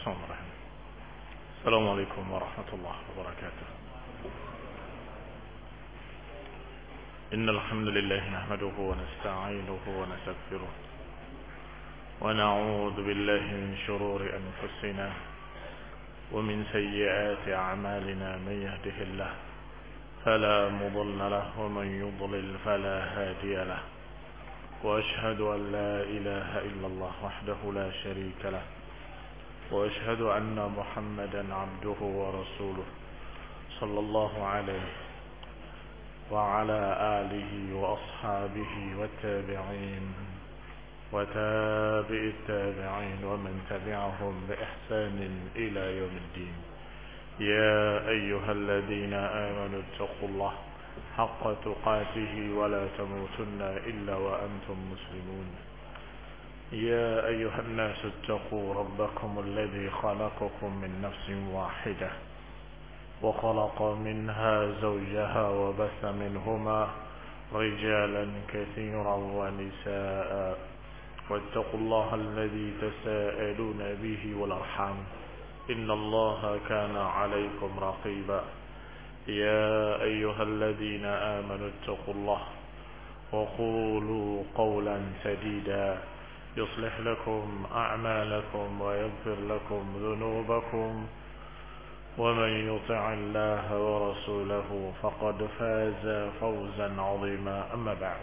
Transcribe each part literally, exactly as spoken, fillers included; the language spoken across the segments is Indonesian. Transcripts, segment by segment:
Bismillahirrahmanirrahim. Assalamualaikum warahmatullahi wabarakatuh. Innal hamdalillah nahmaduhu wa nasta'inuhu wa nastaghfiruh wa na'udzu billahi min shururi anfusina wa min sayyiati a'malina man yahdihillahu fala mudilla lahu wa man yudlil fala hadiya lahu. Wa ashhadu an la ilaha illallah wahdahu la sharika lahu وأشهد أن محمدا عبده ورسوله صلى الله عليه وعلى آله وأصحابه والتابعين وتابع التابعين ومن تبعهم بإحسان إلى يوم الدين. يا أيها الذين آمنوا اتقوا الله حق تقاته ولا تموتن إلا وأنتم مسلمون. يا أيها الناس اتقوا ربكم الذي خلقكم من نفس واحدة وخلق منها زوجها وبث منهما رجالا كثيرا ونساء واتقوا الله الذي تساءلون به والأرحام إن الله كان عليكم رقيبا. يا أيها الذين آمنوا اتقوا الله وقولوا قولا سديدا يصلح لكم أعمالكم ويغفر لكم ذنوبكم ومن يطع الله ورسوله فقد فاز فوزا عظيما. أما بعد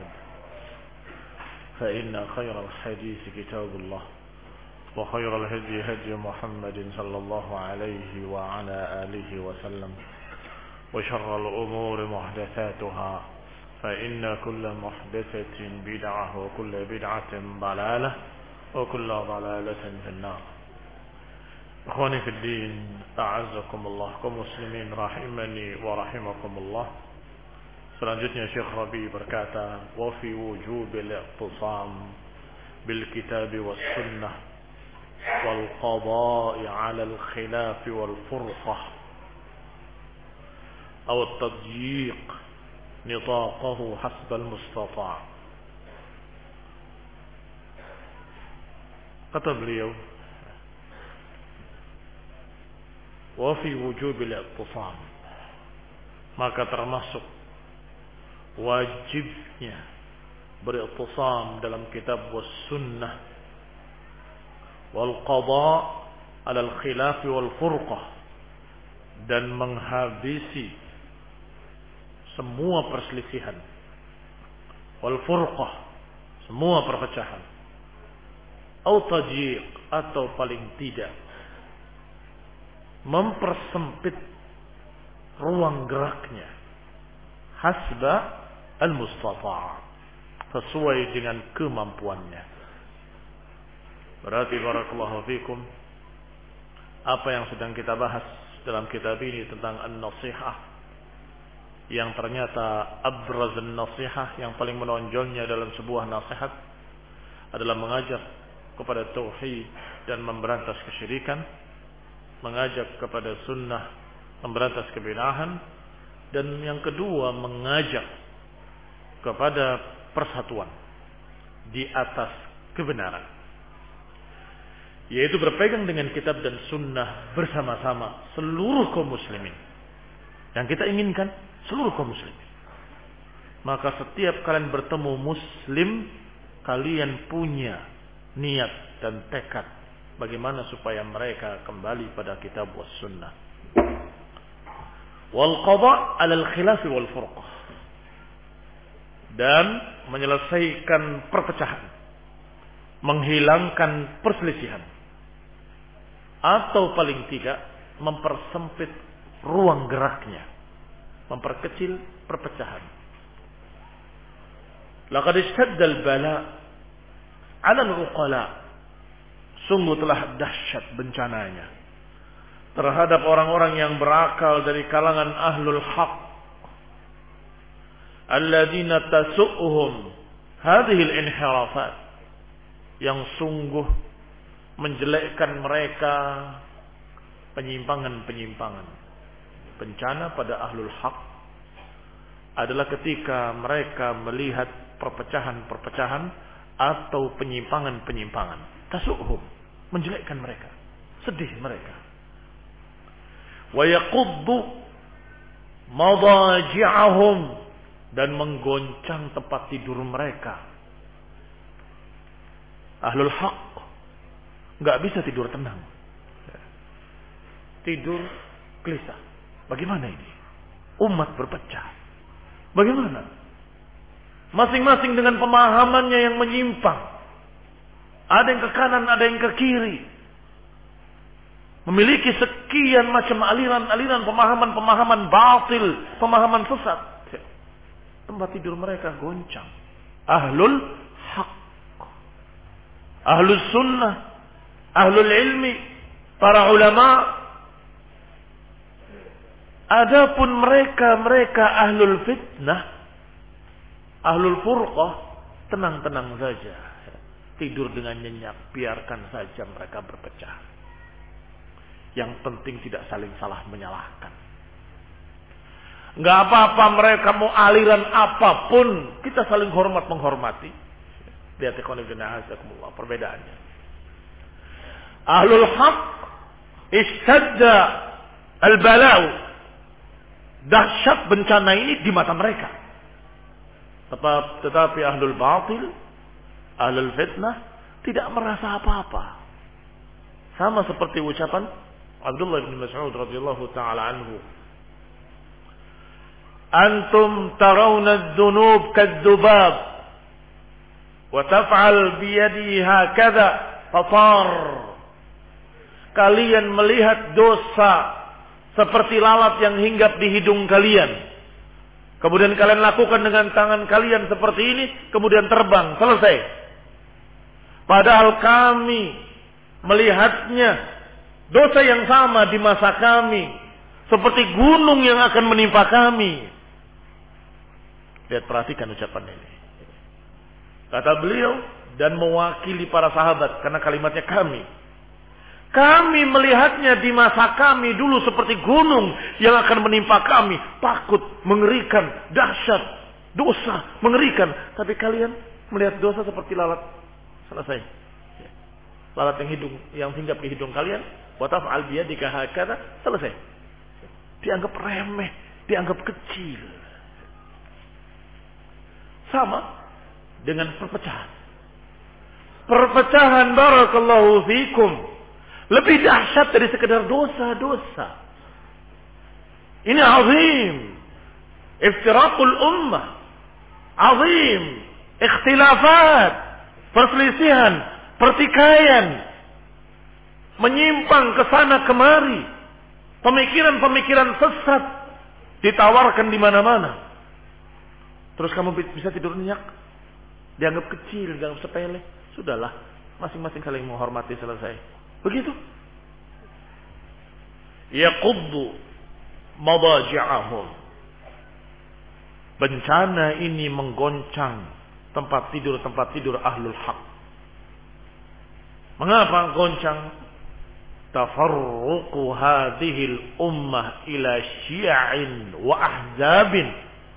فإن خير الحديث كتاب الله وخير الهدي هدي محمد صلى الله عليه وعلى آله وسلم وشر الأمور محدثاتها فإن كل محدثة بدعة وكل بدعة ضلالة وكل ضلالة في النار. Ikhwani fi din, a'azzakumullah, kaum muslimin rahimani wa rahimakumullah. Selanjutnya Syekh Rabi berkata, wa fi wujubil i'tisam bil kitab was sunnah wal qada'i 'ala al khilaf wal furqah aw at tadyiq نطاقه حسب المستطاع. Kata beliau, wa fi wujubil i'tisam, maka termasuk wajibnya beriktisam dalam kitab was sunnah wal qada' ala al khilaf wal furqah, dan menghabisi semua perselisihan, wal furqah, semua perpecahan, atau tajiq, atau paling tidak mempersempit ruang geraknya, hasba al-mustata', sesuai dengan kemampuannya. Berarti barakallahu fikum, apa yang sedang kita bahas dalam kitab ini tentang an-nasihah, yang ternyata abrazun nasihah, yang paling menonjolnya dalam sebuah nasihat adalah mengajak kepada tauhid dan memberantas kesyirikan, mengajak kepada sunnah, memberantas kebid'ahan, dan yang kedua mengajak kepada persatuan di atas kebenaran, yaitu berpegang dengan kitab dan sunnah bersama-sama seluruh kaum muslimin. Yang kita inginkan seluruh kaum muslimin. Maka setiap kalian bertemu muslim, kalian punya niat dan tekad bagaimana supaya mereka kembali pada kitab was sunnah. Wal qada' 'ala al khilaf wal furqah, dan menyelesaikan perpecahan, menghilangkan perselisihan, atau paling tidak mempersempit ruang geraknya, memperkecil perpecahan. Laqad ishtadda al-bala 'ala al-uqala, sungguh telah dahsyat bencananya terhadap orang-orang yang berakal dari kalangan ahlul haq, alladzina tasu'uhum hadhihi al-inhirafat, yang sungguh menjelekkan mereka penyimpangan-penyimpangan. Bencana pada ahlul haq adalah ketika mereka melihat perpecahan-perpecahan atau penyimpangan-penyimpangan. Tasu'hum, menjelekkan mereka. Sedih mereka. Wa yaquddu madaji'ahum, dan menggoncang tempat tidur mereka. Ahlul haq enggak bisa tidur tenang. Tidur gelisah. Bagaimana ini? Umat berpecah. Bagaimana? Masing-masing dengan pemahamannya yang menyimpang. Ada yang ke kanan, ada yang ke kiri. Memiliki sekian macam aliran-aliran pemahaman-pemahaman batil, pemahaman sesat. Tempat tidur mereka goncang. Ahlul haq, ahlus sunnah, ahlul ilmi, para ulama. Adapun mereka-mereka ahlul fitnah, ahlul furqah, tenang-tenang saja. Tidur dengan nyenyak, biarkan saja mereka berpecah. Yang penting tidak saling salah menyalahkan. Enggak apa-apa mereka mau aliran apapun, kita saling hormat menghormati. Lihat ikhwanillah perbedaannya. Ahlul haq istadda al-bala'u, dahsyat bencana ini di mata mereka. Tetapi ahlul batil, ahlul fitnah tidak merasa apa-apa. Sama seperti ucapan Abdullah bin Mas'ud radhiyallahu taala anhu, antum tarawna adh-dhunub kadh-dhubab wa taf'al bi yadihi hakadha fatar. Kalian melihat dosa seperti lalat yang hinggap di hidung kalian. Kemudian kalian lakukan dengan tangan kalian seperti ini, kemudian terbang, selesai. Padahal kami melihatnya dosa yang sama di masa kami, seperti gunung yang akan menimpa kami. Lihat, perhatikan ucapan ini. Kata beliau dan mewakili para sahabat, karena kalimatnya kami. Kami melihatnya di masa kami dulu seperti gunung yang akan menimpa kami. Takut, mengerikan, dahsyat, dosa, mengerikan. Tapi kalian melihat dosa seperti lalat. Selesai. Lalat yang hidung, yang hinggap di hidung kalian. Wa taf'al biyadika hakadha, selesai. Dianggap remeh, dianggap kecil. Sama dengan perpecahan. Perpecahan barakallahu fikum lebih dahsyat dari sekedar dosa-dosa. Ini azim. Iftiraqul ummah. Azim. Ikhtilafat. Perselisihan. Pertikaian. Menyimpang ke sana kemari. Pemikiran-pemikiran sesat ditawarkan di mana-mana. Terus kamu bisa tidur nyenyak. Dianggap kecil, dianggap sepele. Sudahlah. Masing-masing saling menghormati, selesai. Begitu. Yaquddu madaji'ahum. Bencana ini menggoncang tempat tidur-tempat tidur ahlul haq. Mengapa goncang? Tafarruqu hadhil ummah ila syi'in wa ahzabin.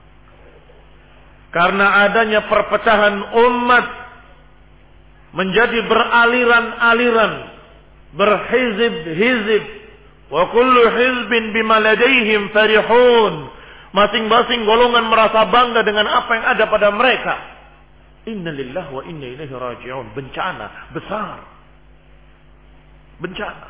Karena adanya perpecahan umat menjadi beraliran-aliran, berhizib-hizib, wa kullu hizbin bima ladaihim farihun. Masing-masing golongan merasa bangga dengan apa yang ada pada mereka. Inna lillahi wa inna ilaihi raji'un. Bencana besar. Bencana.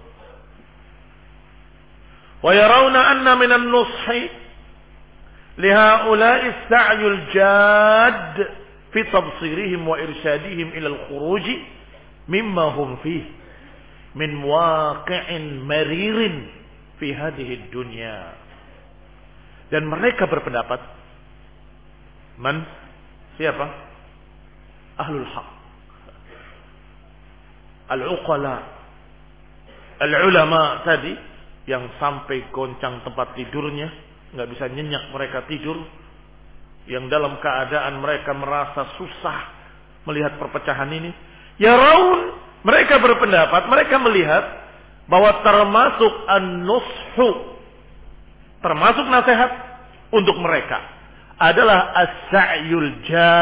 Wa yarawna anna minan nushi lihaula'i as-sa'yul jadd fi tabsirihim wa irsyadihim ila al-khuruj mimma hum fihi min waqi'in maririn fi hadhihi dunya. Dan mereka berpendapat, man, siapa? Ahlul haq, al-uqala, al-ulama tadi yang sampai goncang tempat tidurnya, nggak bisa nyenyak mereka tidur, yang dalam keadaan mereka merasa susah melihat perpecahan ini. Ya raun, mereka berpendapat, mereka melihat bahwa termasuk an-nushu, termasuk nasihat untuk mereka adalah as-sa'yul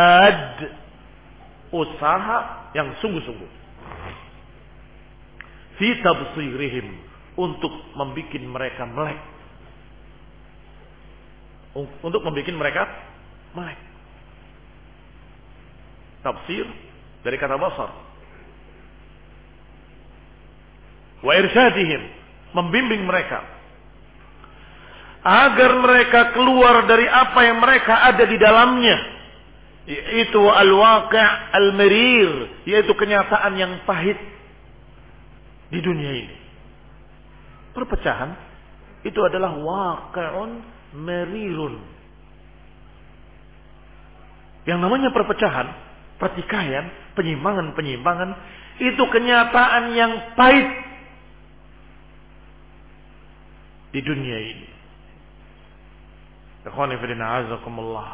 jad, usaha yang sungguh-sungguh. fi tabsirihim, untuk membuat mereka melek. Untuk membuat mereka melek. Tafsir dari kata basar. Wa irsyadihim, membimbing mereka agar mereka keluar dari apa yang mereka ada di dalamnya, yaitu al-waqi' al-marir, yaitu kenyataan yang pahit di dunia ini. Perpecahan itu adalah waqi'un marirun. Yang namanya perpecahan, pertikaian, penyimpangan-penyimpangan, itu kenyataan yang pahit di dunia ini. Ikhwani fillah azakumullah.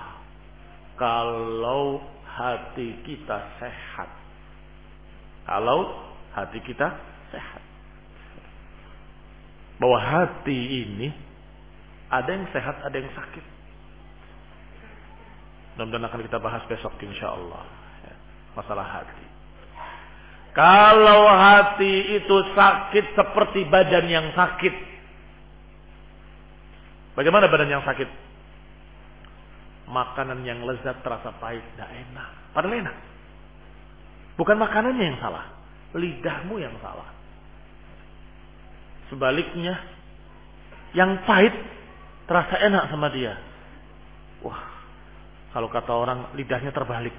Kalau hati kita sehat, kalau hati kita sehat, bahwa hati ini ada yang sehat, ada yang sakit. Mudah-mudahan akan kita bahas besok insyaallah, masalah hati. Kalau hati itu sakit seperti badan yang sakit. Bagaimana badan yang sakit? Makanan yang lezat terasa pahit, tidak enak. Padahal enak. Bukan makanannya yang salah, lidahmu yang salah. Sebaliknya, yang pahit terasa enak sama dia. Wah, kalau kata orang, lidahnya terbalik.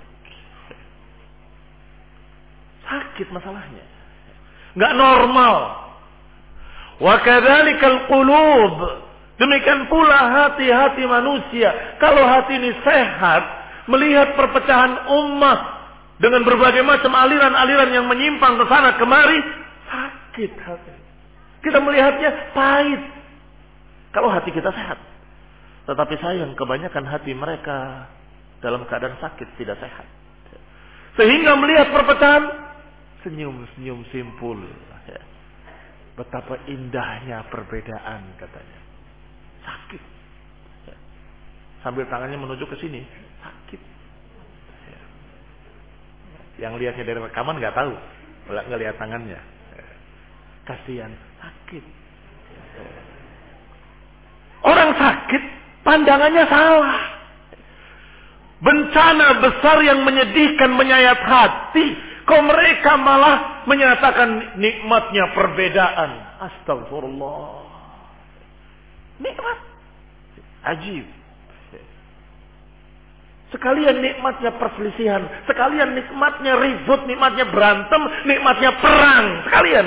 Sakit masalahnya, nggak normal. Wa kadzalikal qulub. Demikian pula hati-hati manusia. Kalau hati ini sehat, melihat perpecahan umat dengan berbagai macam aliran-aliran yang menyimpang ke sana kemari, sakit hati. Kita melihatnya pahit. Kalau hati kita sehat. Tetapi sayang, kebanyakan hati mereka dalam keadaan sakit, tidak sehat. Sehingga melihat perpecahan, senyum-senyum simpul. Betapa indahnya perbedaan, katanya. Sakit. Sambil tangannya menuju ke sini, sakit. Yang lihatnya dari rekaman nggak tahu, nggak lihat tangannya. Kasihan, sakit. Orang sakit, pandangannya salah. Bencana besar yang menyedihkan menyayat hati, kok mereka malah menyatakan nikmatnya perbedaan. Astagfirullah. Nikmat. Ajib. Sekalian nikmatnya perselisihan, sekalian nikmatnya ribut, nikmatnya berantem, nikmatnya perang, sekalian.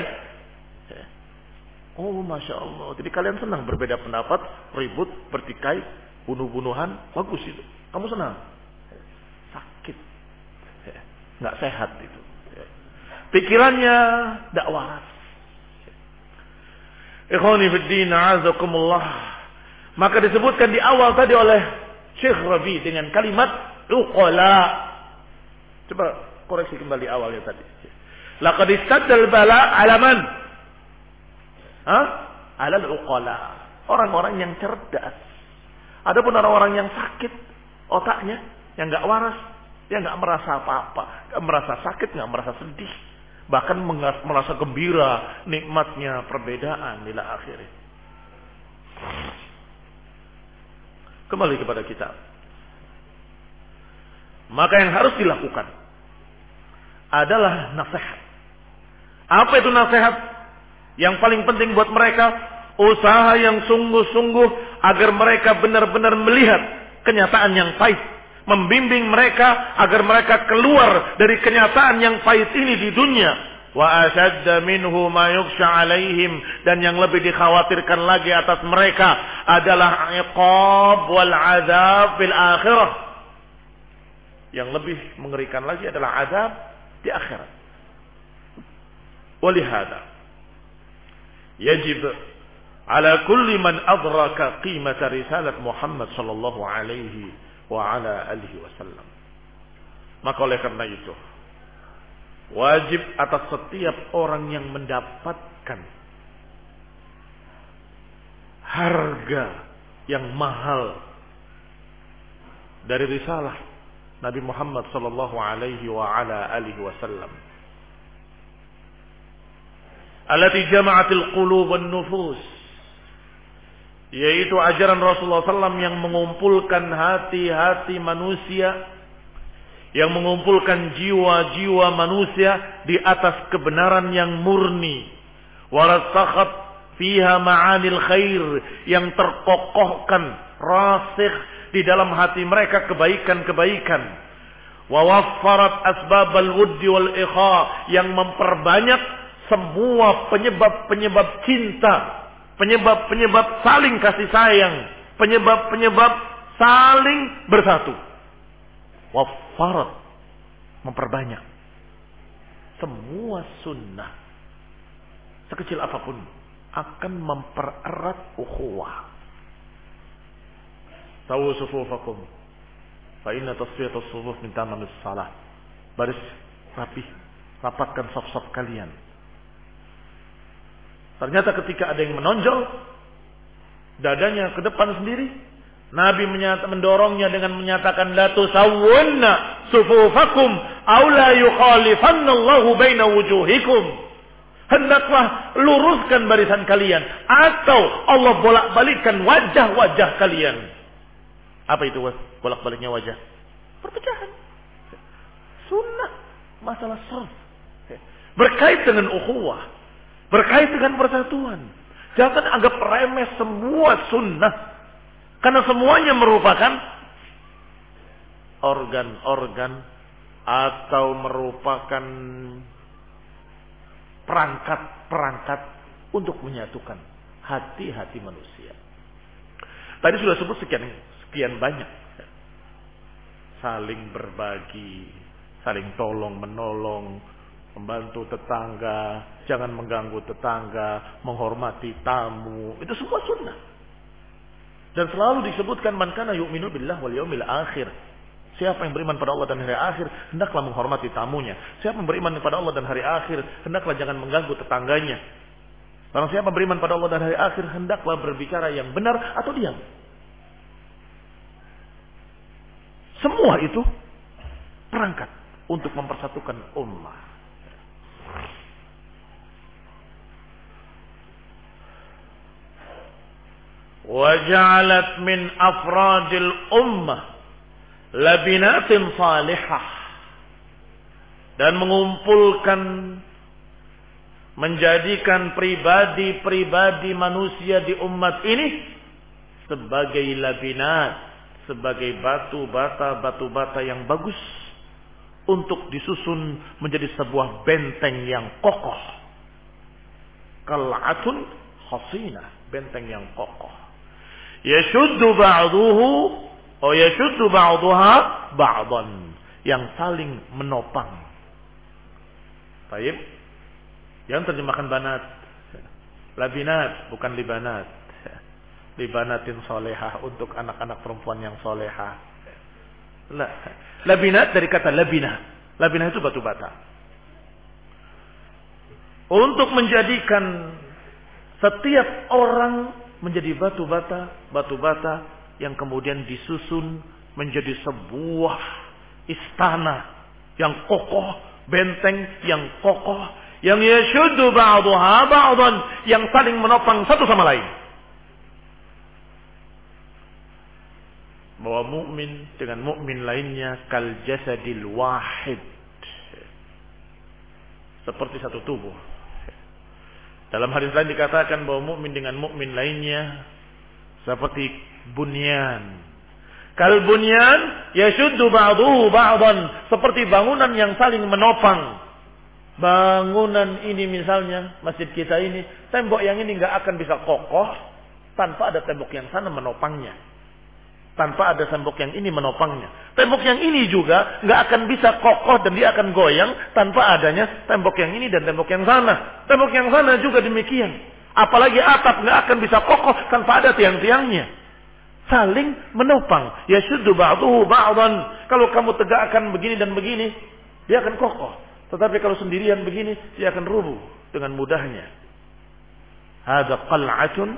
Oh, Masya Allah. Jadi kalian senang berbeda pendapat, ribut, bertikai, bunuh-bunuhan, bagus itu. Kamu senang? Sakit. Nggak sehat itu. Pikirannya tidak waras. Ikhwani fiddin, a'azakumullah. Maka disebutkan di awal tadi oleh Syekh Rabi dengan kalimat uqala. Coba koreksi kembali awalnya tadi. Laqad istaddal bala alaman. Hah? Alal uqala. Orang-orang yang cerdas. Adapun orang-orang yang sakit otaknya, yang enggak waras, dia enggak merasa apa-apa, enggak merasa sakit, enggak merasa sedih. Bahkan merasa gembira nikmatnya perbedaan ila akhirnya. Kembali kepada kitab. Maka yang harus dilakukan adalah nasihat. Apa itu nasihat? Yang paling penting buat mereka, usaha yang sungguh-sungguh agar mereka benar-benar melihat kenyataan yang pahit. Membimbing mereka agar mereka keluar dari kenyataan yang pahit ini di dunia. Wa ashadda minhu ma yukhsha alaihim, dan yang lebih dikhawatirkan lagi atas mereka adalah iqab wal azab fil akhirah. Yang lebih mengerikan lagi adalah azab di akhirat. Walihada yajib ala kulli man adraka qimata risalat Muhammad sallallahu alaihi wa ala alihi wasallam. Maka oleh karena itu wajib atas setiap orang yang mendapatkan harga yang mahal dari risalah Nabi Muhammad sallallahu alaihi wa ala alihi wasallam allati jama'atil qulub wan nufus, yaitu ajaran Rasulullah sallallahu alaihi wasallam yang mengumpulkan hati-hati manusia, yang mengumpulkan jiwa-jiwa manusia di atas kebenaran yang murni, warasakhat fiha ma'anil khair, yang terkokohkan rasikh di dalam hati mereka kebaikan-kebaikan, wa waffarat asbabal wuddi wal ikha, yang memperbanyak semua penyebab-penyebab cinta, penyebab-penyebab saling kasih sayang, penyebab-penyebab saling bersatu. Waffarat, memperbanyak semua sunnah sekecil apapun akan mempererat ukhuwah. Sawu sufufakum fa inna tasfiyatus sufuf min tamamis salah. Baris rapi, rapatkan saf-saf kalian. Ternyata ketika ada yang menonjol dadanya ke depan sendiri, Nabi menyata, mendorongnya dengan menyatakan la tusawwunna sufufakum aw la yukhalifanna Allahu baina wujuhikum. Hendaklah luruskan barisan kalian atau Allah bolak-balikkan wajah-wajah kalian. Apa itu bolak-baliknya wajah? Perpecahan. Sunnah, masalah shaf. Berkait dengan ukhuwah, berkait dengan persatuan. Jangan anggap remeh semua sunnah. Karena semuanya merupakan organ-organ atau merupakan perangkat-perangkat untuk menyatukan hati-hati manusia. Tadi sudah sebut sekian sekian banyak. Saling berbagi, saling tolong menolong, membantu tetangga, jangan mengganggu tetangga, menghormati tamu. Itu semua sunnah. Dan selalu disebutkan man kana yu'minu billah wal yaumil akhir. Siapa yang beriman pada Allah dan hari akhir, hendaklah menghormati tamunya. Siapa yang beriman pada Allah dan hari akhir, hendaklah jangan mengganggu tetangganya. Barang siapa beriman pada Allah dan hari akhir, hendaklah berbicara yang benar atau diam. Semua itu perangkat untuk mempersatukan ummah. وَجَعَلَتْ مِنْ أَفْرَادِ الْأُمَّةِ لَبِنَاتٍ صَالِحَةٍ, dan mengumpulkan, menjadikan pribadi-pribadi manusia di umat ini sebagai labinat, sebagai batu bata, batu bata yang bagus untuk disusun menjadi sebuah benteng yang kokoh. Qal'atun hasinah, benteng yang kokoh. Yashuddu ba'duhu atau yashuddu ba'duha ba'dan, yang saling menopang. Baik. Yang terjemahkan banat, labinat bukan libanat. Libanatin solehah, untuk anak-anak perempuan yang solehah. La. Labinat dari kata labinah. Labinah itu batu bata. Untuk menjadikan setiap orang menjadi batu bata, batu bata yang kemudian disusun menjadi sebuah istana yang kokoh, benteng yang kokoh, yang yashuddu ba'daha ba'dan, yang saling menopang satu sama lain. Bahwa mukmin dengan mukmin lainnya kal jasadil wahid, seperti satu tubuh. Dalam hadis lain dikatakan bahwa mukmin dengan mukmin lainnya seperti bunyan. Kal bunyan yashuddu ba'duhu ba'dan, seperti bangunan yang saling menopang. Bangunan ini misalnya masjid kita ini, tembok yang ini enggak akan bisa kokoh tanpa ada tembok yang sana menopangnya. Tanpa ada tembok yang ini menopangnya. Tembok yang ini juga nggak akan bisa kokoh dan dia akan goyang tanpa adanya tembok yang ini dan tembok yang sana. Tembok yang sana juga demikian. Apalagi atap nggak akan bisa kokoh tanpa ada tiang-tiangnya. Saling menopang. Yashuddu ba'duhu ba'dan. Kalau kamu tegakkan begini dan begini, dia akan kokoh. Tetapi kalau sendirian begini, dia akan rubuh dengan mudahnya. Hadza qal'atun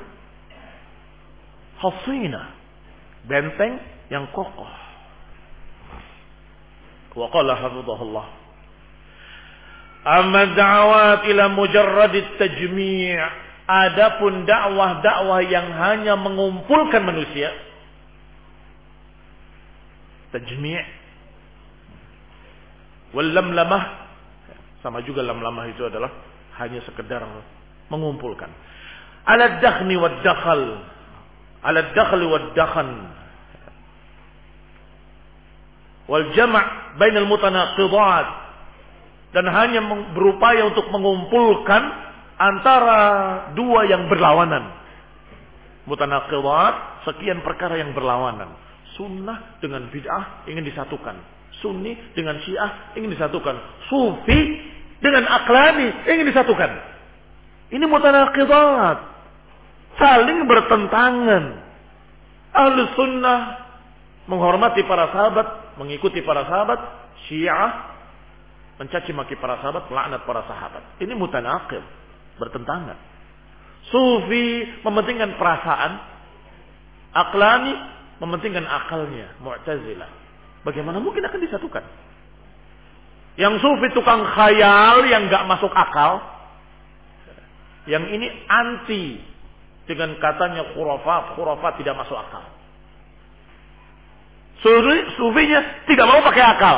hasinah, benteng yang kokoh. Wa qala hafizahullah, Amma da'awat ila mujarradit tajmi'. Adapun dakwah-dakwah yang hanya mengumpulkan manusia, tajmi', wal lamlamah, sama juga lamlamah itu adalah hanya sekedar mengumpulkan. Ala dakhni wad dakhal, ala dakhli wad dakhan, wal jama' bainal mutanaqidat, dan hanya berupaya untuk mengumpulkan antara dua yang berlawanan. Mutanaqidat, sekian perkara yang berlawanan. Sunnah dengan bid'ah ingin disatukan. Sunni dengan Syiah ingin disatukan. Sufi dengan Aqlani ingin disatukan. Ini mutanaqidat, saling bertentangan. Ahlus sunnah menghormati para sahabat, mengikuti para sahabat. Syiah mencaci maki para sahabat, melaknat para sahabat. Ini mutanaqid, bertentangan. Sufi mementingkan perasaan, Aqlani mementingkan akalnya, Mu'tazilah. Bagaimana mungkin akan disatukan? Yang sufi tukang khayal yang enggak masuk akal. Yang ini anti dengan katanya khurafat, khurafat tidak masuk akal. Sufi, sufinya tidak mau pakai akal.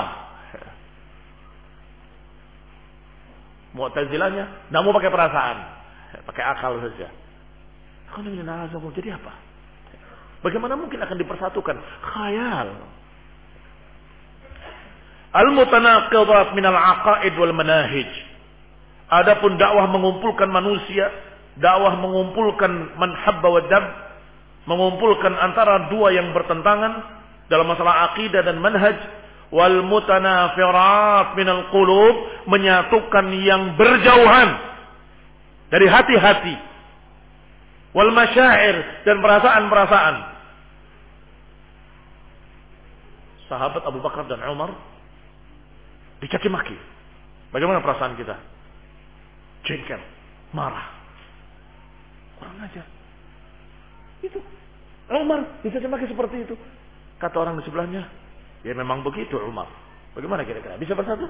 Mu'tazilahnya tidak mau pakai perasaan, pakai akal saja. Jadi apa? Bagaimana mungkin akan dipersatukan? Khayal. Al-mutanaqidat minal aqaid wal manahij. Adapun dakwah mengumpulkan manusia, dakwah mengumpulkan man habba wa dab, mengumpulkan antara dua yang bertentangan dalam masalah akidah dan manhaj. Wal mutanafirat minal qulub, menyatukan yang berjauhan dari hati-hati. Wal masyair, dan perasaan-perasaan. Sahabat Abu Bakar dan Umar dicaci maki. Bagaimana perasaan kita? Jengkel, marah, kurang ajar. Itu Umar dicaci maki seperti itu. Kata orang di sebelahnya, ya memang begitu Umar. Bagaimana kira-kira? Bisa bersatu?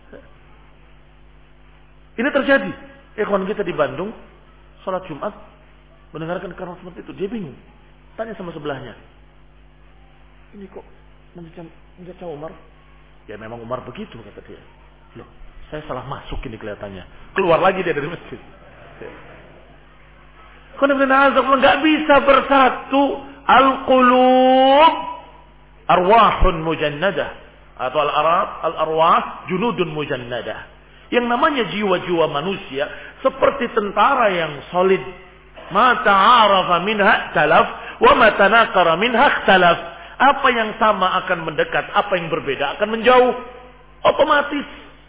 Ini terjadi. Ikhwan kita di Bandung, sholat Jumat, mendengarkan kabar seperti itu. Dia bingung. Tanya sama sebelahnya. Ini kok mencaci Umar? Ya memang Umar begitu, kata dia. Loh, saya salah masuk ini kelihatannya. Keluar lagi dia dari masjid. Nggak bisa bersatu. Al-qulub arwahun mujannadah, atau al-arab al-arwah junudun mujannadah. Yang namanya jiwa-jiwa manusia seperti tentara yang solid. Ma ta'arafa minha talaf wa ma tanaqara minha ikhtalaf. Apa yang sama akan mendekat, apa yang berbeda akan menjauh. Otomatis.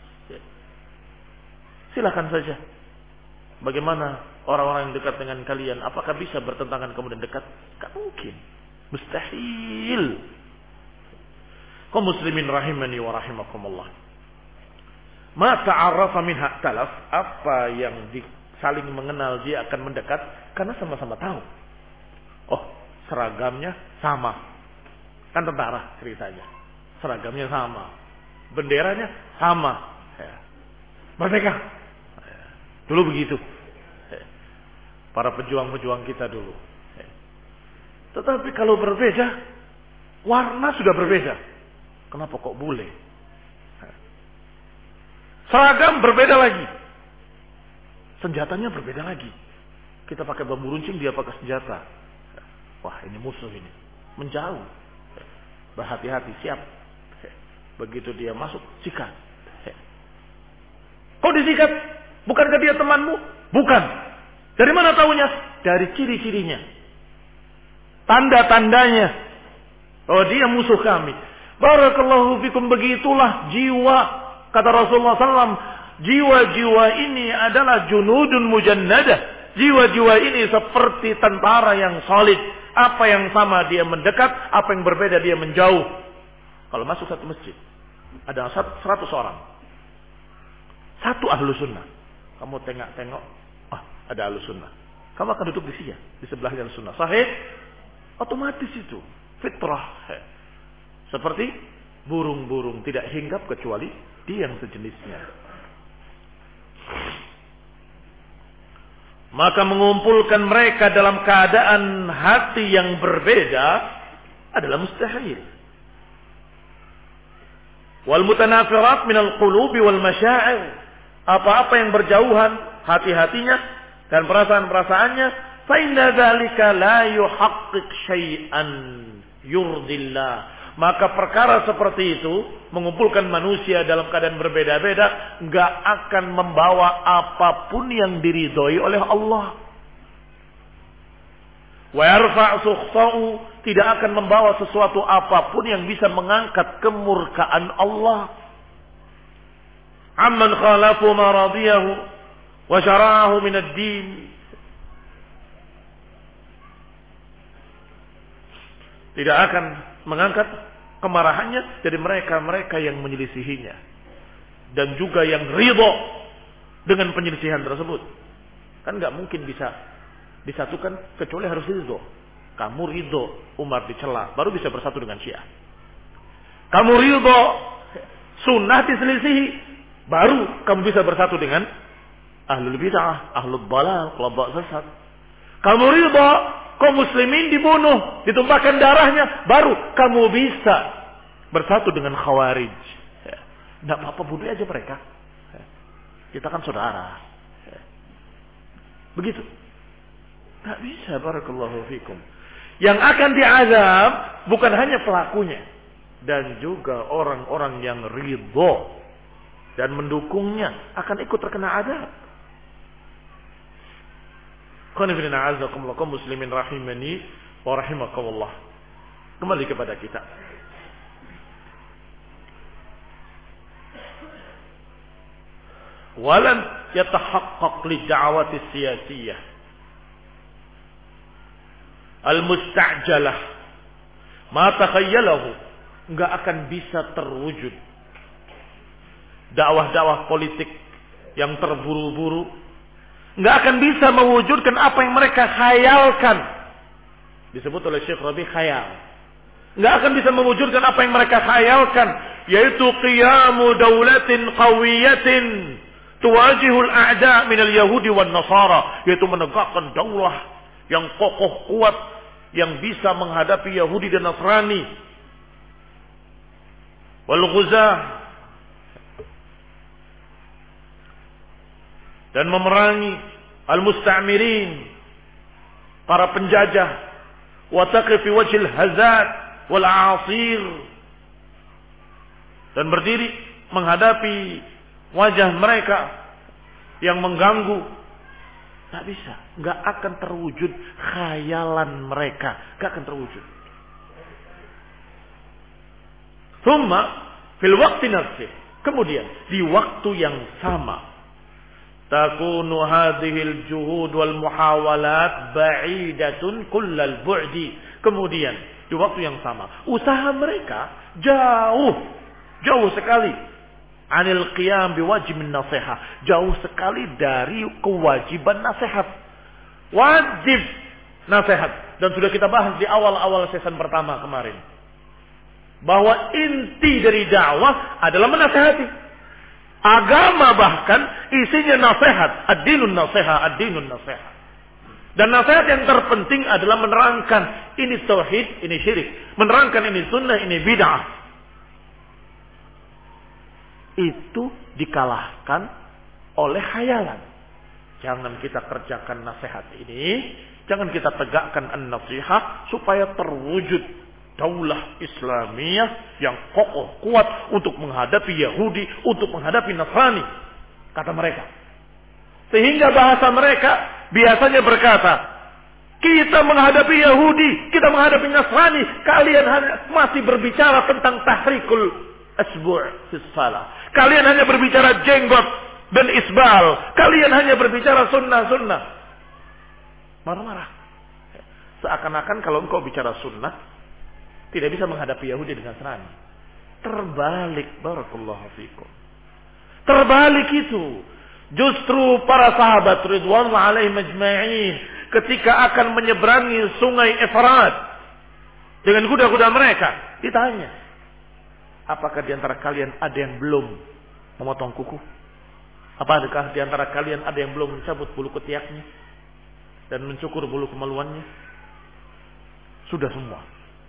Silakan saja. Bagaimana orang-orang yang dekat dengan kalian, apakah bisa bertentangan kemudian dekat? Tak mungkin. Mustahil. Kaum muslimin rahimani wa rahimakumullah. Ma ta'arrafa minha talaf, apa yang di, saling mengenal dia akan mendekat karena sama-sama tahu. Oh, seragamnya sama. Kan tentara ceritanya. Seragamnya sama. Benderanya sama. Ya. Merdeka. Ya. Dulu begitu. Ya. Para pejuang-pejuang kita dulu. Ya. Tetapi kalau berbeda, warna sudah berbeda. Kenapa kok boleh? Ya. Seragam berbeda lagi. Senjatanya berbeda lagi. Kita pakai bambu runcing, dia pakai senjata. Ya. Wah, ini musuh ini. Menjauh. Berhati-hati, siap. Begitu dia masuk, sikat. Kok disikat? Bukankah dia temanmu? Bukan. Dari mana tahunya? Dari ciri-cirinya. Tanda-tandanya. Oh, dia musuh kami. Barakallahu fikum, begitulah jiwa. Kata Rasulullah sallallahu alaihi wasallam, jiwa-jiwa ini adalah junudun mujannadah. Jiwa-jiwa ini seperti tentara yang solid. Apa yang sama dia mendekat, apa yang berbeda dia menjauh. Kalau masuk satu masjid, ada seratus orang. Satu ahlu sunnah. Kamu tengok-tengok, ah, ada ahlu sunnah. Kamu akan duduk di sini, di sebelahnya ahlu sunnah. Sahih? Otomatis itu. Fitrah. Seperti burung-burung tidak hinggap kecuali dia yang sejenisnya. maka mengumpulkan mereka dalam keadaan hati yang berbeda adalah mustahil. Wal mutanafirat minal qulubi wal masyaa'ir, apa-apa yang berjauhan hati-hatinya dan perasaan-perasaannya, fa inna dzalika la yuhaqqiq syai'an yurdillah. Maka perkara seperti itu, mengumpulkan manusia dalam keadaan berbeda-beda, enggak akan membawa apapun yang diridhoi oleh Allah. Wa yarfa' sukhsa'u, tidak akan membawa sesuatu apapun yang bisa mengangkat kemurkaan Allah. Amman khalafu ma radiyahu wa syara'ahu min ad-din. Tidak akan mengangkat kemarahannya dari mereka-mereka yang menyelisihinya dan juga yang ridho dengan penyelisihan tersebut. Kan nggak mungkin bisa disatukan kecuali harus ridho. Kamu ridho Umar dicela, baru bisa bersatu dengan Syiah. Kamu ridho sunnah diselisihi, baru kamu bisa bersatu dengan ahlul bid'ah, ahlul dhalal, kelompok sesat. Kamu ridho kaum muslimin dibunuh, ditumpahkan darahnya, baru kamu bisa bersatu dengan khawarij. Tidak apa-apa, bunuh aja mereka. Kita kan saudara. Begitu. Tidak bisa, barakallahu fikum. Yang akan diazab bukan hanya pelakunya, dan juga orang-orang yang ridho dan mendukungnya akan ikut terkena azab. Qanifidina azakumullah, kaum muslimin rahimani wa rahimakumullah. Kembali kepada kita. Walan yatahaqqaq lid'awati siyasiyah al-musta'jalah ma takhayyalahu, enggak akan bisa terwujud dakwah-dakwah politik yang terburu-buru, enggak akan bisa mewujudkan apa yang mereka khayalkan. Disebut oleh Syekh Rabi khayal. Enggak akan bisa mewujudkan apa yang mereka khayalkan, yaitu qiyamu daulatin qawiyatin tuwajihul a'da' minal yahudi wan nasara, yaitu menegakkan daulah yang kokoh kuat yang bisa menghadapi Yahudi dan Nasrani. Wal ghuzah, dan memerangi al-musta'mirin, para penjajah, wa taqif fi wajhil hazat wal a'asir, dan berdiri menghadapi wajah mereka yang mengganggu. Tak bisa, nggak akan terwujud khayalan mereka, nggak akan terwujud. Thumma fil waqti nafsih, kemudian di waktu yang sama, takunu hadhil juhud wal muhawalat ba'idatun kullal bu'di. Kemudian di waktu yang sama, usaha mereka jauh, jauh sekali anil qiyam biwajibin nasihat, jauh sekali dari kewajiban nasihat. Wajib nasihat, dan sudah kita bahas di awal-awal season pertama kemarin, bahwa inti dari dakwah adalah menasihati. Agama bahkan isinya nasihat, ad-dinun nasihat, ad-dinun nasihat. Dan nasihat yang terpenting adalah menerangkan ini tauhid, ini syirik, menerangkan ini sunnah, ini bid'ah. Itu dikalahkan oleh khayalan. Jangan kita kerjakan nasihat ini, jangan kita tegakkan an-nasihat supaya terwujud daulah Islamiyah yang kokoh kuat untuk menghadapi Yahudi, untuk menghadapi Nasrani, kata mereka. Sehingga bahasa mereka biasanya berkata, kita menghadapi Yahudi, kita menghadapi Nasrani, kalian masih berbicara tentang tahrikul asbu' fi shalah. Kalian hanya berbicara jenggot dan isbal. Kalian hanya berbicara sunnah-sunnah. Marah-marah. Seakan-akan kalau engkau bicara sunnah, tidak bisa menghadapi Yahudi dengan Nasrani. Terbalik, barakallahu fikum. Terbalik itu. Justru para sahabat ridwanullah alaihim ajma'in ketika akan menyeberangi sungai Efrat dengan kuda-kuda mereka, ditanya, apakah di antara kalian ada yang belum memotong kuku? Apakah di antara kalian ada yang belum mencabut bulu ketiaknya? dan mencukur bulu kemaluannya. Sudah semua.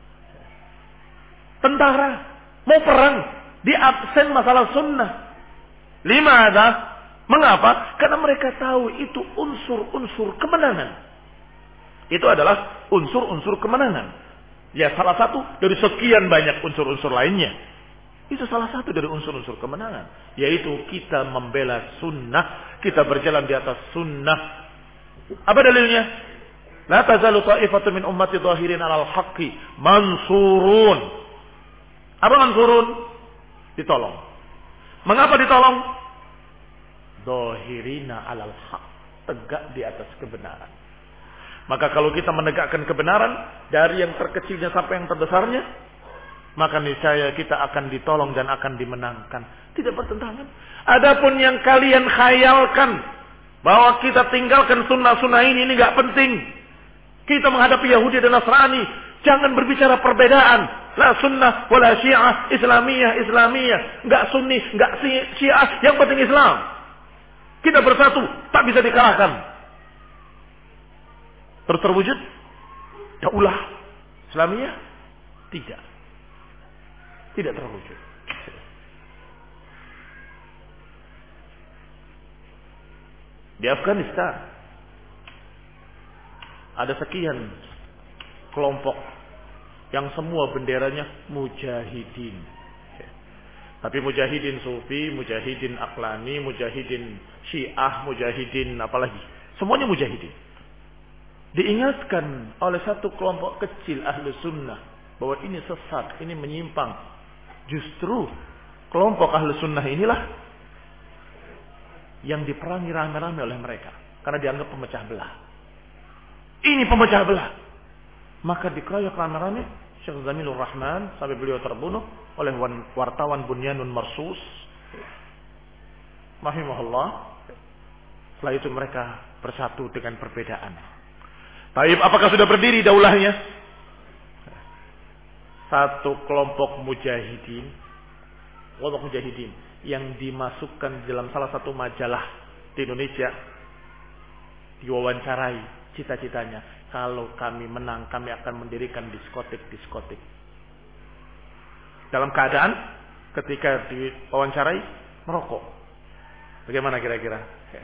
Tentara mau perang, di absen masalah sunnah. Lima ada. Mengapa? Karena mereka tahu itu unsur-unsur kemenangan. Itu adalah unsur-unsur kemenangan. Ya, salah satu dari sekian banyak unsur-unsur lainnya. Itu salah satu dari unsur-unsur kemenangan. Yaitu kita membela sunnah. Kita berjalan di atas sunnah. Apa dalilnya? La tazalu ta'ifatu min ummati zahirin 'alal haqqi mansurun. Apa mansurun? Ditolong. Mengapa ditolong? Zahirina 'alal haqq, tegak di atas kebenaran. Maka kalau kita menegakkan kebenaran dari yang terkecilnya sampai yang terbesarnya, maka niscaya kita akan ditolong dan akan dimenangkan. Tidak bertentangan. Adapun yang kalian khayalkan bahwa kita tinggalkan sunnah-sunnah ini, ini enggak penting. Kita menghadapi Yahudi dan Nasrani, jangan berbicara perbedaan. La sunnah wala syiah, islamiyah, islamiyah. Enggak sunni, enggak syiah, yang penting Islam. Kita bersatu, tak bisa dikalahkan. Terus terwujud daulah Islamiyah? Tidak. Tidak terwujud. Di Afghanistan ada sekian kelompok yang semua benderanya mujahidin. Tapi mujahidin sufi, mujahidin aklani, mujahidin syiah, mujahidin apalagi. Semuanya mujahidin. Diingatkan oleh satu kelompok kecil ahlu sunnah bahwa ini sesat, ini menyimpang. Justru kelompok ahlu sunnah inilah yang diperangi rame-rame oleh mereka. Karena dianggap pemecah belah. Ini pemecah belah. Maka dikeroyok rame-rame Syekh Zamilur Rahman sampai beliau terbunuh oleh wartawan Bunyanun Marsus. Rahimahullah. Setelah itu mereka bersatu dengan perbedaan. Taib, apakah sudah berdiri daulahnya? Satu kelompok mujahidin, kelompok mujahidin yang dimasukkan dalam salah satu majalah di Indonesia, diwawancarai cita-citanya, kalau kami menang kami akan mendirikan diskotik-diskotik. Dalam keadaan ketika diwawancarai merokok. Bagaimana kira-kira?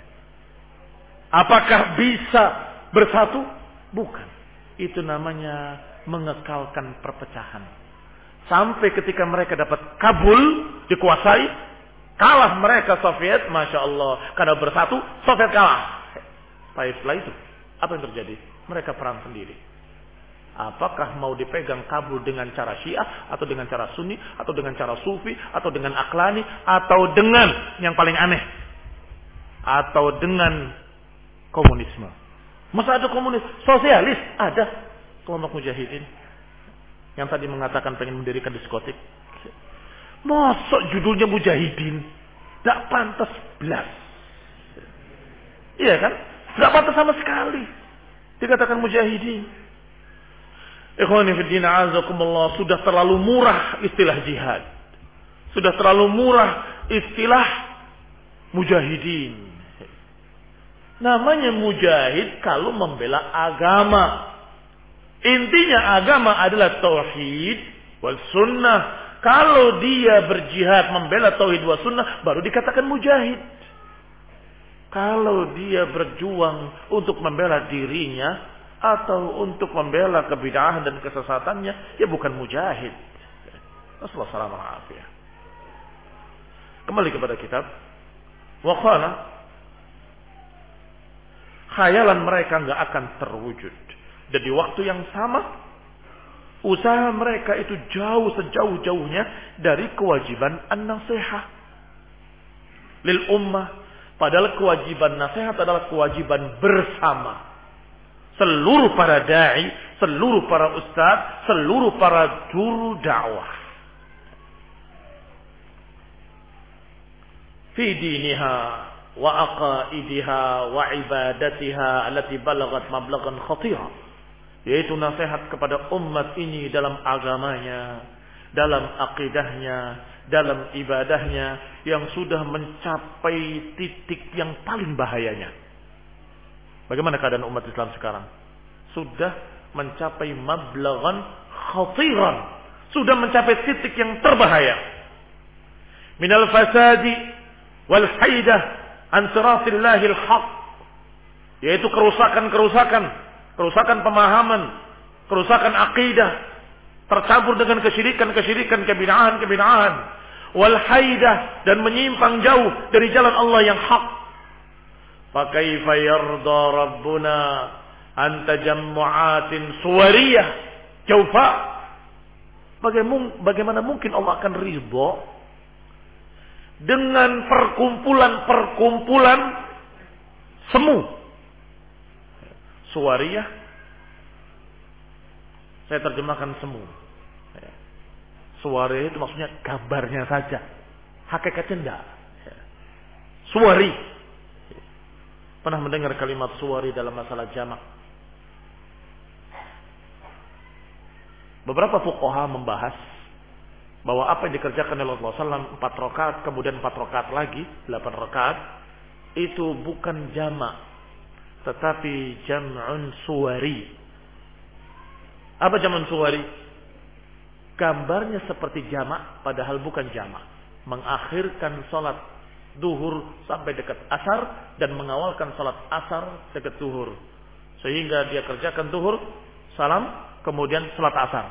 Apakah bisa bersatu? Bukan. Itu namanya mengekalkan perpecahan. Sampai ketika mereka dapat Kabul dikuasai, kalah mereka Soviet, Masya Allah. Karena bersatu, Soviet kalah. Tapi setelah itu, apa yang terjadi? Mereka perang sendiri. Apakah mau dipegang Kabul dengan cara Syiah, atau dengan cara Sunni, atau dengan cara Sufi, atau dengan Aklani, atau dengan yang paling aneh, atau dengan komunisme? Masa ada komunis? Sosialis? Ada. Kelompok mujahidin yang tadi mengatakan pengen mendirikan diskotik. Masa judulnya mujahidin? Tidak pantas belas. Iya kan? Tidak pantas sama sekali dikatakan mujahidin. Ikhwani fiddin a'azakumullah, sudah terlalu murah istilah jihad. Sudah terlalu murah istilah mujahidin. Namanya mujahid kalau membela agama. Intinya agama adalah tauhid wal sunnah. Kalau dia berjihad membela tauhid wal sunnah, baru dikatakan mujahid. Kalau dia berjuang untuk membela dirinya atau untuk membela kebid'ahan dan kesesatannya, ya bukan mujahid. Rasulullah sallallahu alaihi wasallam. Kembali kepada kitab. Wa qala, khayalan mereka enggak akan terwujud. Dan di waktu yang sama, usaha mereka itu jauh sejauh-jauhnya dari kewajiban an-nasihah lil ummah. Padahal kewajiban nasihat adalah kewajiban bersama. Seluruh para da'i, seluruh para ustaz, seluruh para juru dakwah. Fi diniha wa aqaidiha wa ibadatiha allati balagat mablaghan khatira. Yaitu nasihat kepada umat ini dalam agamanya, dalam akidahnya, dalam ibadahnya yang sudah mencapai titik yang paling bahayanya. Bagaimana keadaan umat Islam sekarang? Sudah mencapai mablaghan khatiran, sudah mencapai titik yang terbahaya. Minal fasadi wal haidah an siratillahil haq, yaitu kerusakan-kerusakan, kerusakan pemahaman, kerusakan akidah, tercampur dengan kesyirikan-kesyirikan, kebid'ahan-kebid'ahan, wal haidah, dan menyimpang jauh dari jalan Allah yang hak. Fa kaifa yarda rabbuna an tajammu'atin suwariyah jaufa. Bagaimana mungkin Allah akan ridha dengan perkumpulan-perkumpulan semu. Suwariyah saya terjemahkan semu. Suwariyah itu maksudnya gambarnya saja, hakikatnya enggak. Suwari. Pernah mendengar kalimat suwari dalam masalah jamak? Beberapa fuqaha membahas bahwa apa yang dikerjakan oleh Rasulullah shallallahu alaihi wasallam empat rakaat, kemudian empat rakaat lagi, delapan rakaat, itu bukan jamak, tetapi jam'un suwari. Apa jam'un suwari? Gambarnya seperti jamak, padahal bukan jamak. Mengakhirkan sholat duhur sampai dekat asar dan mengawalkan sholat asar dekat duhur, sehingga dia kerjakan duhur, salam, kemudian sholat asar.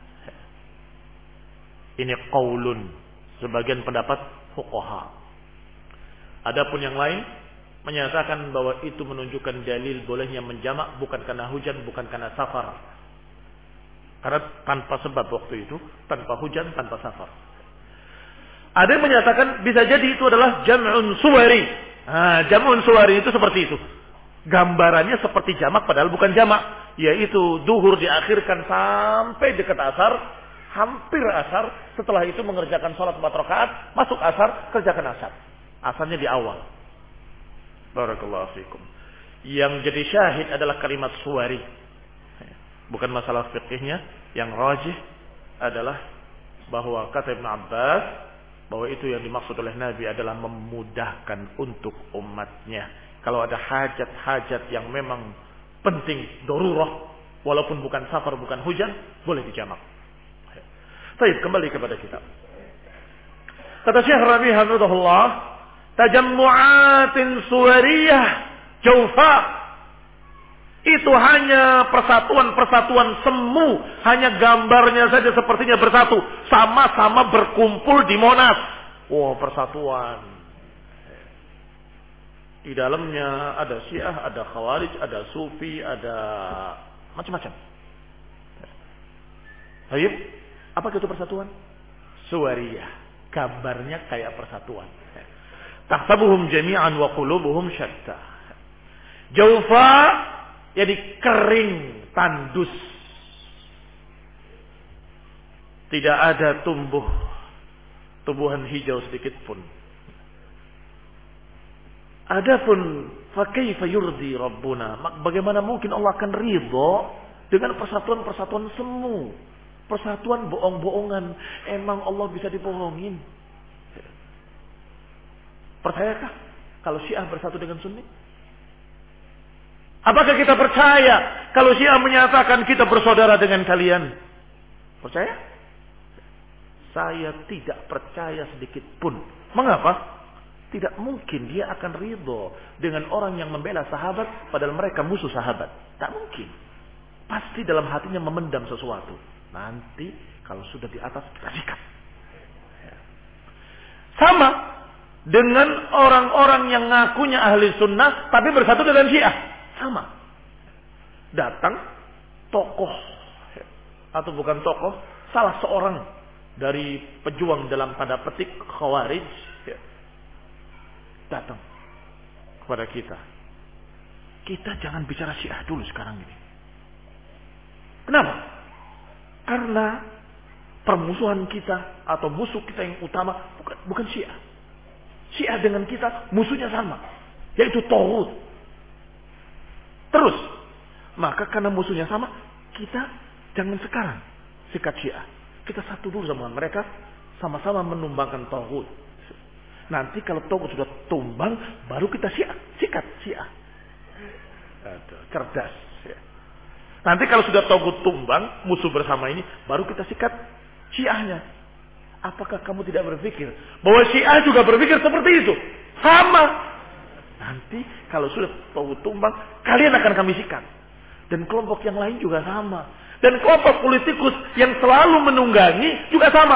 Ini qaulun sebagian pendapat fuqaha. Adapun yang lain menyatakan bahwa itu menunjukkan dalil bolehnya menjamak, bukan karena hujan, bukan karena safar. Karena tanpa sebab waktu itu, tanpa hujan, tanpa safar. Ada yang menyatakan bisa jadi itu adalah jam'un suwari. Nah, jam'un suwari itu seperti itu. Gambarannya seperti jamak padahal bukan jamak. Yaitu duhur diakhirkan sampai dekat asar, hampir asar. Setelah itu mengerjakan sholat empat rakaat, masuk asar, kerjakan asar. Asarnya di awal. Barakallahu fikum. Yang jadi syahid adalah kalimat suwari. Bukan masalah fikihnya. Yang rajih adalah bahwa kata Ibn Abbas, bahwa itu yang dimaksud oleh Nabi adalah memudahkan untuk umatnya. Kalau ada hajat-hajat yang memang penting, darurah, walaupun bukan safar, bukan hujan, boleh dijamak. Baik, kembali kepada kita. Kata Syekh Rabi hafizahullah, tajammu'atin suwariyah jaufa, itu hanya persatuan-persatuan semu, hanya gambarnya saja sepertinya bersatu, sama-sama berkumpul di Monas. Wah, wow, persatuan. Di dalamnya ada Syiah, ada Khawarij, ada Sufi, ada macam-macam. Baik, apa itu persatuan? Suwariyah, gambarnya kayak persatuan. Tahsabuhum jami'an wa qulubuhum syatta. Jaufa, jadi kering, tandus. Tidak ada tumbuh tumbuhan hijau sedikit pun. Adapun fa kaifa yurdi rabbuna, bagaimana mungkin Allah akan ridha dengan persatuan-persatuan semu, persatuan bohong-bohongan. Emang Allah bisa dibohongin? Percayakah kalau Syiah bersatu dengan Sunni? Apakah kita percaya kalau Syiah menyatakan kita bersaudara dengan kalian? Percaya? Saya tidak percaya sedikit pun. Mengapa? Tidak mungkin dia akan ridho dengan orang yang membela sahabat padahal mereka musuh sahabat. Tak mungkin. Pasti dalam hatinya memendam sesuatu. Nanti kalau sudah di atas kita sikat. Sama dengan orang-orang yang ngakunya ahli sunnah tapi bersatu dengan Syiah. Sama. Datang tokoh atau bukan tokoh, salah seorang dari pejuang dalam tanda petik Khawarij datang kepada kita. Kita jangan bicara Syiah dulu sekarang ini. Kenapa? Karena permusuhan kita atau musuh kita yang utama bukan, bukan Syiah. Syiah dengan kita musuhnya sama, yaitu Taghut. Terus, maka karena musuhnya sama, kita jangan sekarang sikat Syiah. Kita satu dulu sama mereka, sama-sama menumbangkan Taghut. Nanti kalau Taghut sudah tumbang, baru kita Syiah, sikat Syiah. Aduh, cerdas. Ya. Nanti kalau sudah togut tumbang, musuh bersama ini, baru kita sikat Syiahnya. Apakah kamu tidak berpikir bahwa Syiah juga berpikir seperti itu? Sama. Nanti kalau sudah togut tumbang, kalian akan kami sikat. Dan kelompok yang lain juga sama. Dan kelompok politikus yang selalu menunggangi juga sama.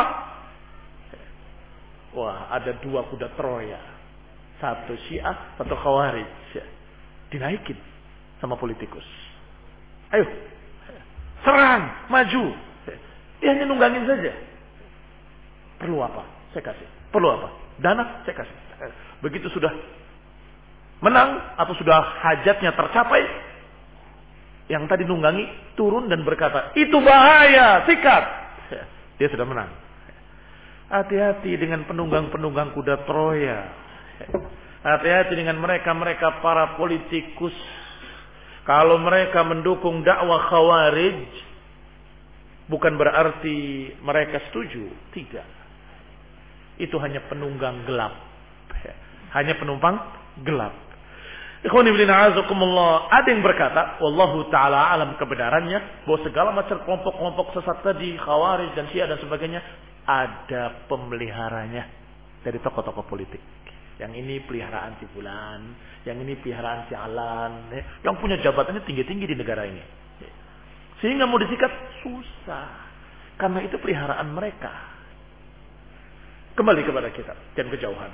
Wah, ada dua kuda Troya. Satu Syiah, satu Khawarij. Dinaikin sama politikus. Ayo, serang, maju. Dia hanya nunggangin saja. Perlu apa? Saya kasih. Perlu apa? Dana? Saya kasih. Begitu sudah menang atau sudah hajatnya tercapai, yang tadi nunggangi turun dan berkata, itu bahaya, sikat. Dia sudah menang. Hati-hati dengan penunggang-penunggang kuda Troya. Hati-hati dengan mereka-mereka para politikus. Kalau mereka mendukung dakwah Khawarij, bukan berarti mereka setuju. Tidak. Itu hanya penunggang gelap. Hanya penumpang gelap. Ikhwani fillah azakumullah. Ada yang berkata, wallahu taala alam kebenarannya, bahwa segala macam kelompok-kelompok sesat tadi, Khawarij dan Syiah dan sebagainya, ada pemeliharanya dari tokoh-tokoh politik. Yang ini peliharaan si fulan, yang ini peliharaan si alan, yang punya jabatannya tinggi-tinggi di negara ini. Sehingga mau disikat susah, karena itu peliharaan mereka. Kembali kepada kita, jangan kejauhan.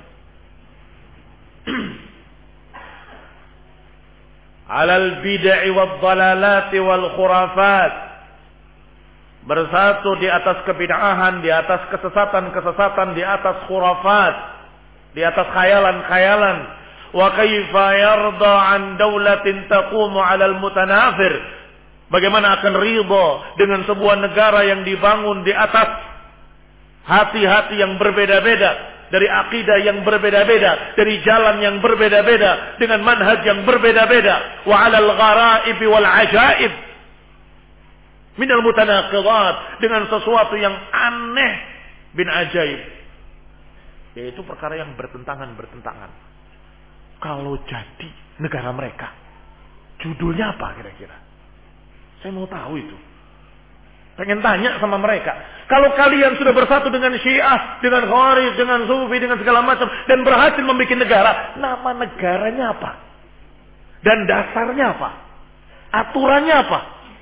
Alal bid'i wad dalalati wal khurafat. Bersatu di atas kebid'ahan, di atas kesesatan-kesesatan, di atas khurafat, di atas khayalan-khayalan. Wa kaifa yarda an daulatin taqumu 'alal mutanafir. Bagaimana akan ridha dengan sebuah negara yang dibangun di atas hati-hati yang berbeda-beda, dari akidah yang berbeda-beda, dari jalan yang berbeda-beda, dengan manhaj yang berbeda-beda. Wa 'alal gharaib wal 'ajaib minal mutanaqidat, dengan sesuatu yang aneh bin ajaib, yaitu perkara yang bertentangan-bertentangan. Kalau jadi negara mereka, judulnya apa kira-kira? Saya mau tahu itu. Pengen tanya sama mereka. Kalau kalian sudah bersatu dengan Syiah, dengan Khawarij, dengan Sufi, dengan segala macam, dan berhasil membuat negara, nama negaranya apa? Dan dasarnya apa? Aturannya apa?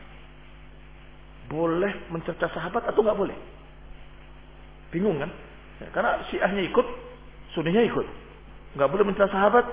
Boleh mencerca sahabat atau nggak boleh? Bingung kan? Ya, karena Syiahnya ikut, Sunninya ikut. Nggak boleh mencerca sahabat,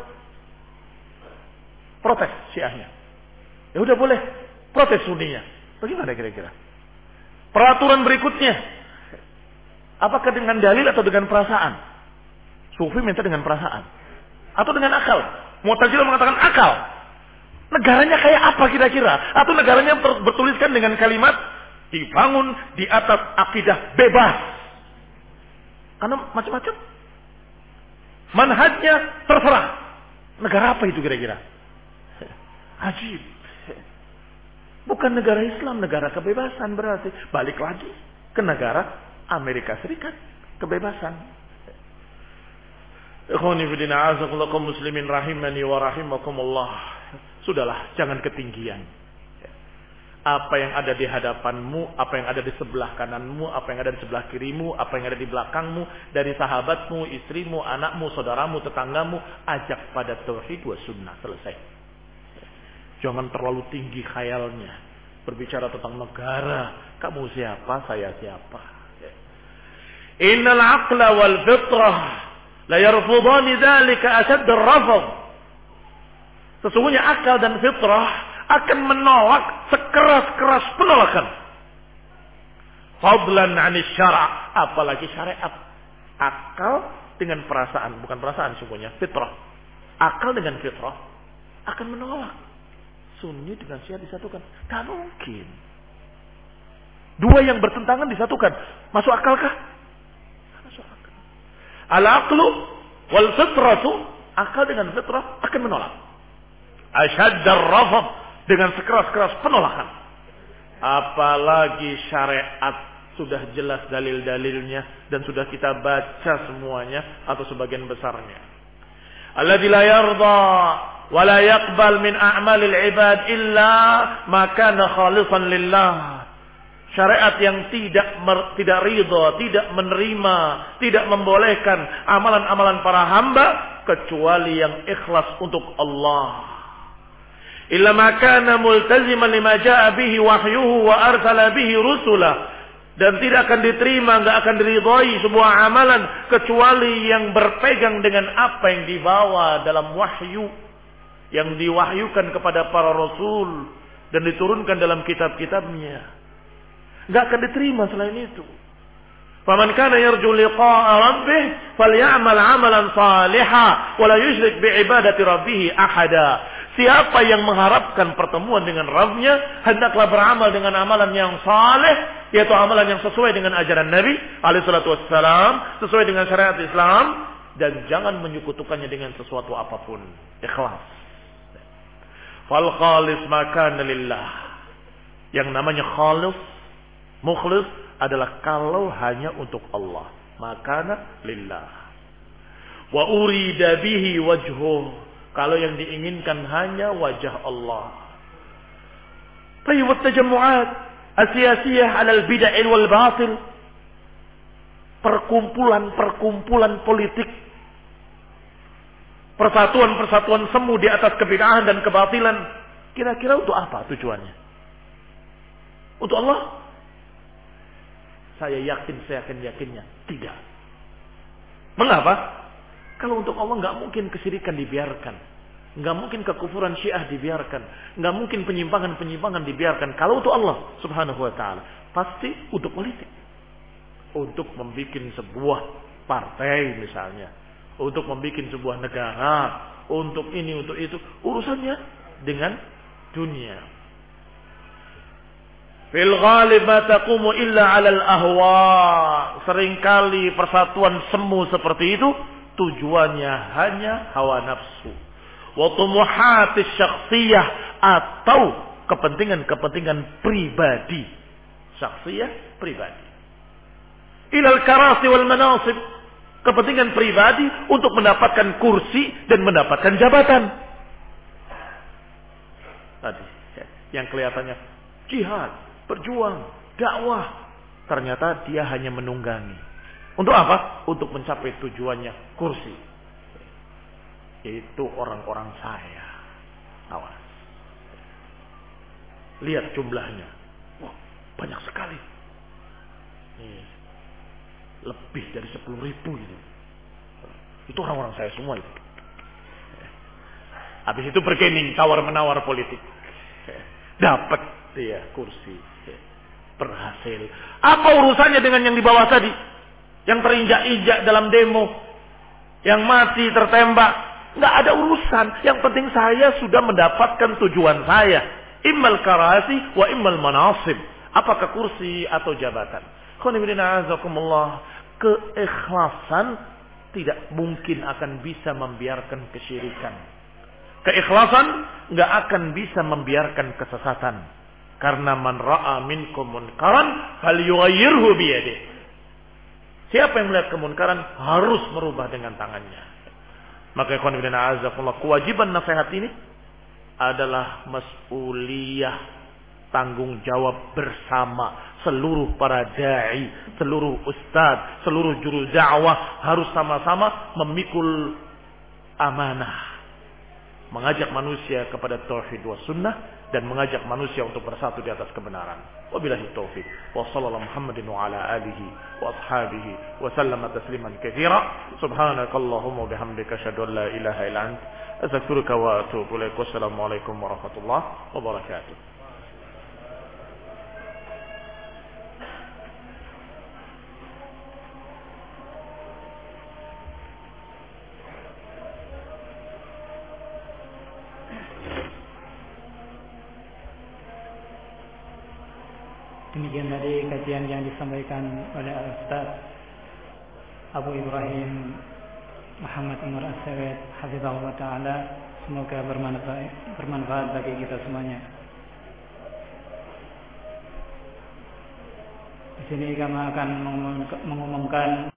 protes Syiahnya. Ya udah boleh, protes Sunninya. Bagaimana kira-kira? Peraturan berikutnya, apakah dengan dalil atau dengan perasaan? Sufi minta dengan perasaan atau dengan akal? Mu'tazilah mengatakan akal. Negaranya kayak apa kira-kira? Atau negaranya bertuliskan dengan kalimat dibangun di atas akidah bebas. Karena macam-macam. Manhajnya terserah. Negara apa itu kira-kira? Ajib. Bukan negara Islam, negara kebebasan berarti. Balik lagi ke negara Amerika Serikat. Kebebasan. Ikhwani fillah a'azakumullah kaum muslimin rahimani wa rahimakumullah. Sudahlah, jangan ketinggian. Apa yang ada di hadapanmu, apa yang ada di sebelah kananmu, apa yang ada di sebelah kirimu, apa yang ada di belakangmu, dari sahabatmu, istrimu, anakmu, saudaramu, tetanggamu, ajak pada tauhid wa sunnah. Selesai. Jangan terlalu tinggi khayalnya. Berbicara tentang negara, kamu siapa, saya siapa. Innal aqla wal fitrah la yarfudani dzalika ashadd ar-rafd. Sesungguhnya akal dan fitrah akan menolak sekeras-keras penolakan. Fadlan 'anis syara', apalagi syariat. Akal dengan perasaan, bukan perasaan sungguhnya, fitrah. Akal dengan fitrah akan menolak. Sunni dengan Syiah disatukan, tak mungkin. Dua yang bertentangan disatukan, masuk akalkah? Masuk akal. Al-aqlu wal fitratu, akal dengan fitrah akan menolak. Asyaddar rafad, dengan sekeras-keras penolakan. Apalagi syariat sudah jelas dalil-dalilnya dan sudah kita baca semuanya atau sebagian besarnya. Alladzi la yarda wa la yaqbal min a'malil ibad illa ma kana khalisan lillah. Syariat yang tidak mer, tidak ridha, tidak menerima, tidak membolehkan amalan-amalan para hamba kecuali yang ikhlas untuk Allah. Illa ma kana multaziman lima jaa bihi wahyuhu wa arsala bihi rusulah. Dan tidak akan diterima, enggak akan diridhai sebuah amalan kecuali yang berpegang dengan apa yang dibawa dalam wahyu, yang diwahyukan kepada para rasul dan diturunkan dalam kitab-kitabnya. Enggak akan diterima selain itu. Faman kana yarju liqa'a rabbih falyamal 'amalan shalihan wa la yusyrik bi'ibadati rabbih ahada. Siapa yang mengharapkan pertemuan dengan Rabb-Nya, hendaklah beramal dengan amalan yang saleh, yaitu amalan yang sesuai dengan ajaran Nabi alaihi salatu wassalam, sesuai dengan syariat Islam, dan jangan menyekutukannya dengan sesuatu apapun. Ikhlas. Fal khalis makana lillah. Yang namanya khalis, mukhlis adalah kalau hanya untuk Allah. Makana lillah. Wa urida bihi wajhuh. Kalau yang diinginkan hanya wajah Allah. Tayyib at-tajammu'at as-siyasiyah 'ala al-bid'ah wal batil. Perkumpulan-perkumpulan politik. Persatuan-persatuan semu di atas kebid'ahan dan kebatilan. Kira-kira untuk apa tujuannya? Untuk Allah? Saya yakin, saya yakin yakinnya tidak. Mengapa? Kalau untuk Allah nggak mungkin kesyirikan dibiarkan, nggak mungkin kekufuran Syiah dibiarkan, nggak mungkin penyimpangan-penyimpangan dibiarkan. Kalau untuk Allah Subhanahu Wa Taala, pasti untuk politik, untuk membuat sebuah partai misalnya, untuk membuat sebuah negara, untuk ini, untuk itu, urusannya dengan dunia. Fil ghalib ma taqumu illa 'alal ahwa. Seringkali persatuan semu seperti itu tujuannya hanya hawa nafsu, wa tumuhatis syakhsiyah, atau kepentingan-kepentingan pribadi, syakhsiyah pribadi. Ilal karasi wal manasib, kepentingan pribadi untuk mendapatkan kursi dan mendapatkan jabatan. Tadi yang kelihatannya jihad, berjuang, dakwah, ternyata dia hanya menunggangi. Untuk apa? Untuk mencapai tujuannya, kursi. Itu orang-orang saya. Awas. Lihat jumlahnya. Wah, banyak sekali. Nih, lebih dari sepuluh ribu itu. Itu orang-orang saya semua itu. Habis itu bergening, tawar-menawar politik. Dapat dia kursi. Berhasil. Apa urusannya dengan yang di bawah tadi? Yang terinjak-injak dalam demo, yang mati tertembak, nggak ada urusan. Yang penting saya sudah mendapatkan tujuan saya, immal karasi wa immal manasib, apakah kursi atau jabatan. Keikhlasan tidak mungkin akan bisa membiarkan kesyirikan. Keikhlasan nggak akan bisa membiarkan kesesatan. Karena man ra'a minkum munkaran falyughayyirhu biyadihi. Siapa yang melihat kemunkaran harus merubah dengan tangannya. Maka ikhwan fillah a'azakumullah, kewajiban nasihat ini adalah mas'uliyah, tanggung jawab bersama seluruh para dai, seluruh ustaz, seluruh juru dakwah harus sama-sama memikul amanah, mengajak manusia kepada tauhid wa sunnah dan mengajak manusia untuk bersatu di atas kebenaran. Wabillahi taufiq. Wa sallallahu Muhammadin wa ala alihi wa ashabihi wa sallama tasliman katsira. Subhanakallahumma wa bihamdika asyhadu an la ilaha illa anta astaghfiruka wa atubu ilaik. Wassalamu alaikum warahmatullahi wabarakatuh. Demikian tadi kajian yang disampaikan oleh Al-Ustaz Abu Ibrahim Muhammad Umar As-Sawed hafizahullah ta'ala. Semoga bermanfaat, bermanfaat bagi kita semuanya. Di sini kami akan mengumumkan